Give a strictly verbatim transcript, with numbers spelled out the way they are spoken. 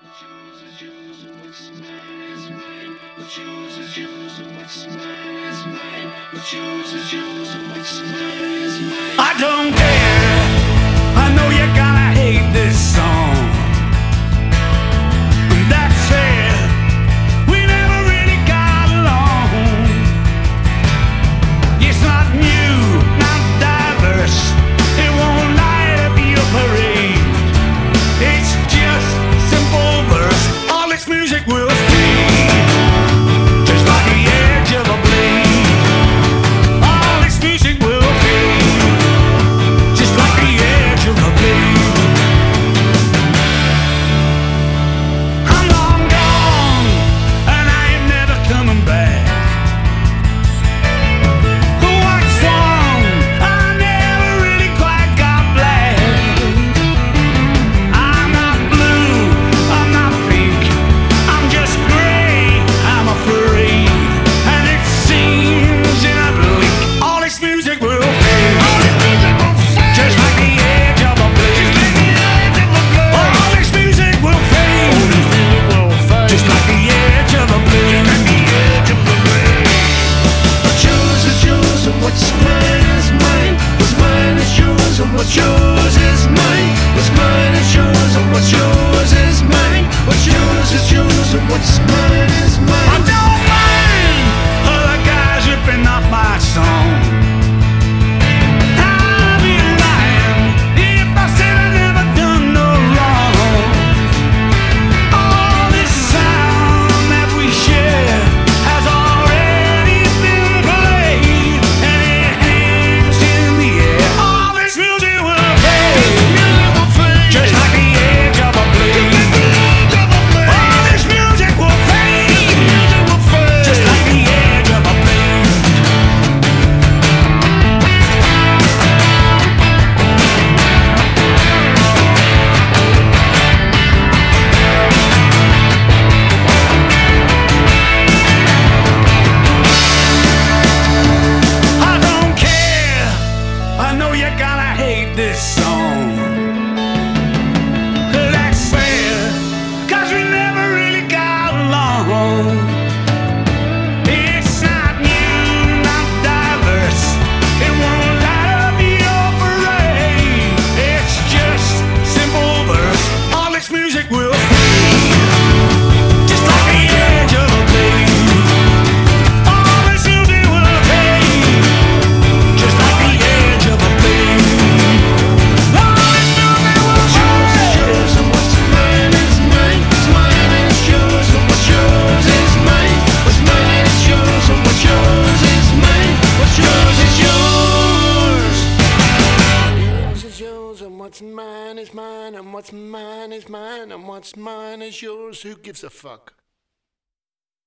What's yours is yours and what's mine is mine. What's yours is yours and what's mine is mine. What's yours is yours and what's mine is mine. I don't care. I know you're gonna hate this song. That said, we never really got along. It's not new, not diverse. It won't light up your parade. It's just simple verse. All its music will fade, just like the edge of a blade. All its music will fade, just like the edge of a blade. I'm long gone, and I ain't never coming back. What's wrong? I never really quite got black. I'm not blue, I'm not pink, I'm just gray, I'm afraid. And it seems in a blink, all this music will fade, just like the edge of a blade. All this music will fade, just like the edge of a blade. What's yours is yours and what's mine is mine. What's mine is yours and what's yours is mine. What's mine is yours and what's yours is mine. What's yours is yours and what's mine is I mine. don't mind other guys ripping off my song. I'd be lying if I said I never done no wrong. All this sound that we share has already been played, and it hangs in the air. All this music will fade, just like the edge of a blade. All this music will fade, just like the edge of a blade. I don't care. I know you're gonna hate this song. That's fair, 'cause we never really got along. It's not new, not diverse. It won't light up your parade. It's just simple verse. All its music will fade, just like the edge of a blade. All its music will fade, just like the edge of a blade. All its music will What's yours is fade. yours and what's mine is mine. What's mine is yours and what's yours is mine. What's mine is yours and what's yours is mine. What's yours is yours. Yours is yours and what's mine is mine and what's mine is mine and what's mine is yours. Who gives a fuck?